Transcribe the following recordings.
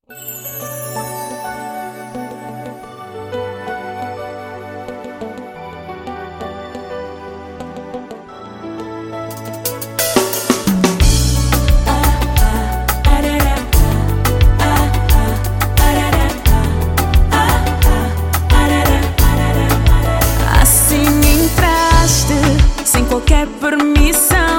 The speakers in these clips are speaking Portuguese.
Assim me entraste, sem qualquer permissão.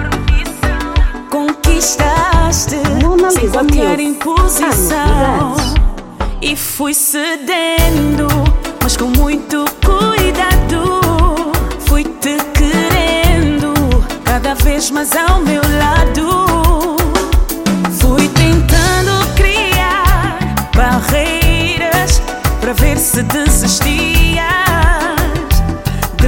Conquistaste, sem qualquer imposição. E fui cedendo, mas com muito cuidado. Fui-te querendo, cada vez mais ao meu lado. Fui tentando criar barreiras para ver se desistias de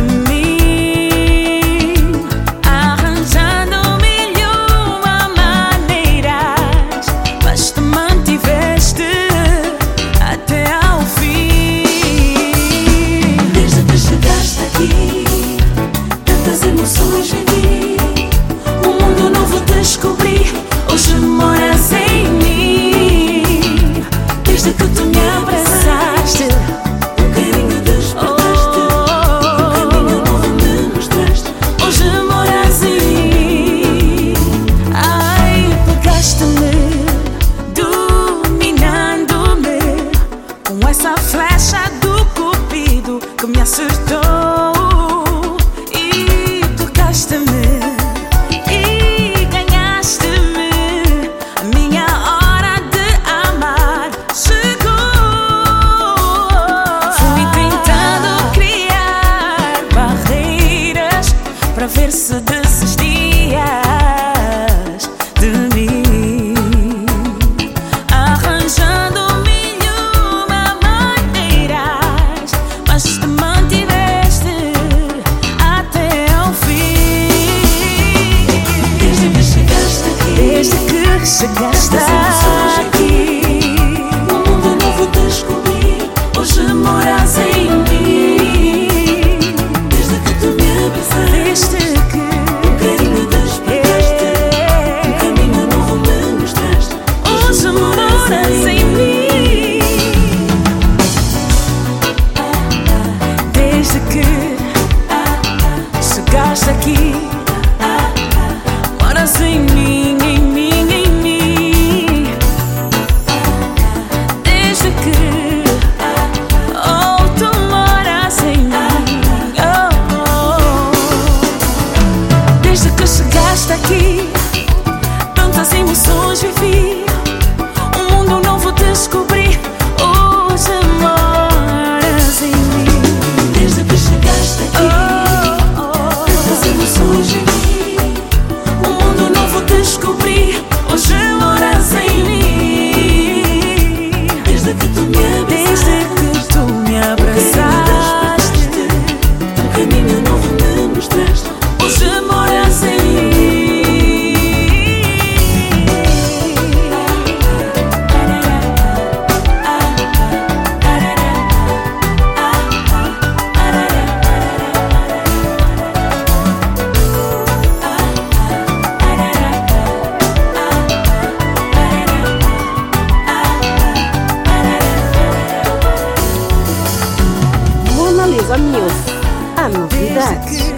mim, arranjando mil e uma maneiras, mas te mantiveste até ao fim. Desde que chegaste aqui, tantas emoções vivi, um mundo novo descobri. Hoje moras em mim. Desde que tu me abraçaste, um carinho despertaste, um caminho novo me mostraste. Hoje moras em mim. Ai, pegaste-me, dominando-me, com essa flecha do cupido que me acertou. E tocaste-me e ganhaste-me. A minha hora de amar chegou. Fui tentando criar barreiras para ver se desistias de mim, arranjando mil e uma maneiras, mas te mantiveste até ao fim. Desde que chegaste aqui, Desde que chegaste aqui, um mundo novo descobri. Hoje moras em mim. Desde que tu me abraçaste, desde que um carinho despertaste, um caminho novo me mostraste. hoje moras em mim. Desde que chegaste aqui, moras em mim, em mim, em mim. Desde que tu moras em mim. Desde que chegaste aqui, tantas emoções vivi, um mundo novo descobri. Hoje moras em mim. Desde que chegaste aqui, tantas emoções vivi, um mundo novo descobri. Hoje moras em mim. Desde que tu me abraçaste, um caminho novo me mostraste. Hoje moras em mim. Mona Lisa Music, a novidade.